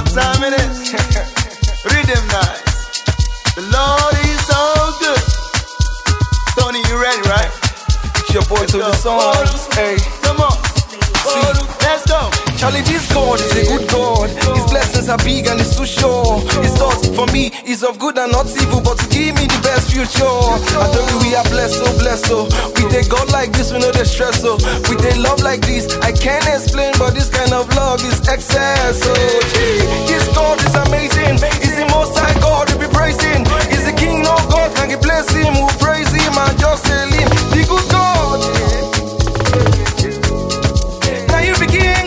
time it is. Rhythm nice. The Lord is so good. Tony, you ready, right? It's your boy to the songs. Hey, come on. Let's go. Charlie, this God is a good God. His blessings are big and it's too sure. His thoughts for me is of good and not evil, but to give me the best future. I tell you we are blessed, so with a God like this, we know the stress. So with a love like this, I can't explain, but this kind of love is excess. So this God is amazing. He's the most high God to be praising. He's the King of God, can you bless him? Who praise him and just tell him the good God. Now you be king.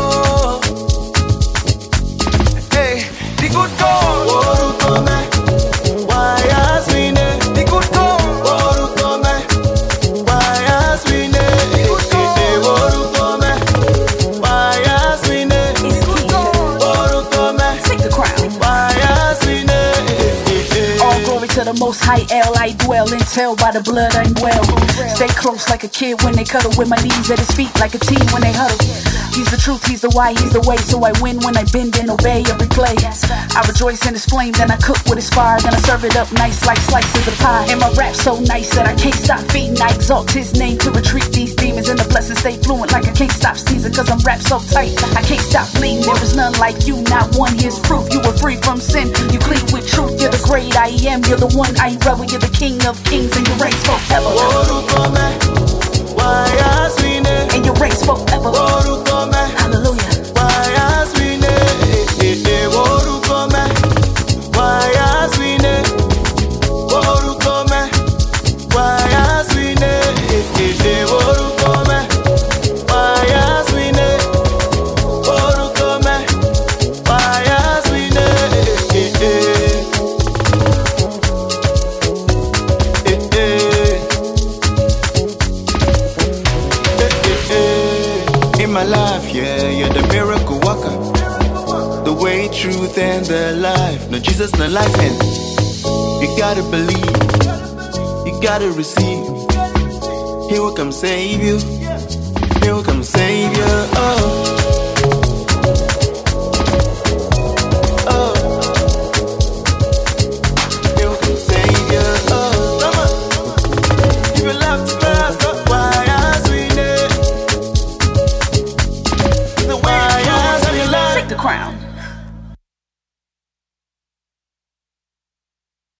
To the most high L, I dwell and tell by the blood I'm well. Stay close like a kid when they cuddle, with my knees at his feet like a teen when they huddle. He's the truth, he's the why, he's the way, so I win when I bend and obey every play. I rejoice in his flame, then I cook with his fire, then I serve it up nice like slices of pie. And my rap so nice that I can't stop feeding. I exalt his name to retreat these demons, and the blessings stay fluent like I can't stop sneezing, cause I'm wrapped so tight I can't stop bleeding. There is none like you, not one. Here's proof you were free from sin, you clean with truth. You're the great I am, you're the one I rebel. You're the king of kings and your reigns forever. And your reigns forever. Hallelujah. In my life, yeah, you're the miracle worker, the way, truth, and the life. No Jesus, no life, and you gotta believe, you gotta receive. He will come save you, he will come save you. Oh.